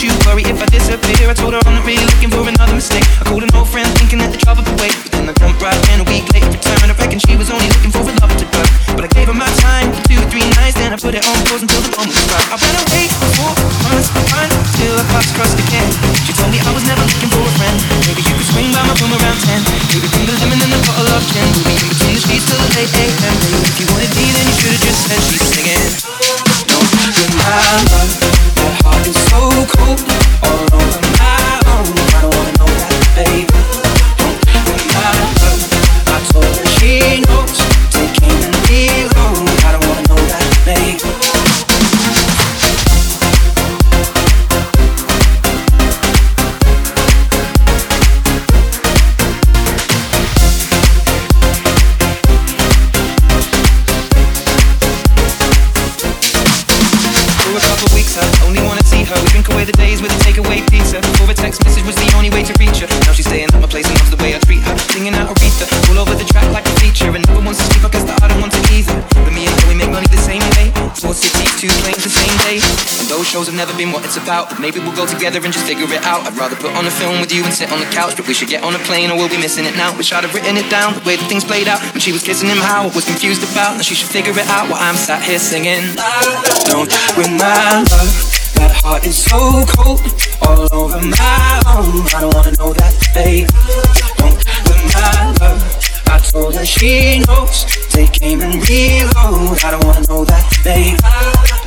you worry if I disappear. I told her I'm not really looking for another mistake. I called an old friend thinking that the trouble would wait, but then I jumped right in a week late return. I reckon she was only looking for a love to burn, but I gave her my time for 2 or 3 nights, then I put it on pause until the moment was right. I went away for months till our paths crossed again. She told me I was never looking for a friend. Maybe you could swing by my room around 10. Maybe bring the lemon and the bottle of gin. We'll be in between the sheets till the late AM. Baby, if you wanted me, then you should've just said she's singing. No, you're my love. That heart is so cold, all over my own. I don't wanna know that, babe. You're my love. I told her she knows. Take aim and reload. I don't wanna know that, babe. The days with a takeaway pizza. Before a text message was the only way to reach her. Now she's staying at my place and loves the way I treat her. Singing out Aretha, all over the track like a feature. And never wants to sleep, I guess that I don't want to either. But me and her, we make money the same way. 4 cities, 2 planes the same day. And those shows have never been what it's about. But maybe we'll go together and just figure it out. I'd rather put on a film with you and sit on the couch. But we should get on a plane or we'll be missing it now. Wish I'd have written it down, the way that things played out. When she was kissing him, how I was confused about. Now she should figure it out while I'm sat here singing. Don't with my love. That heart is so cold, all over my own. I don't wanna know that, babe. Don't with my love. I told her she knows. Take aim and reload. I don't wanna know that, babe.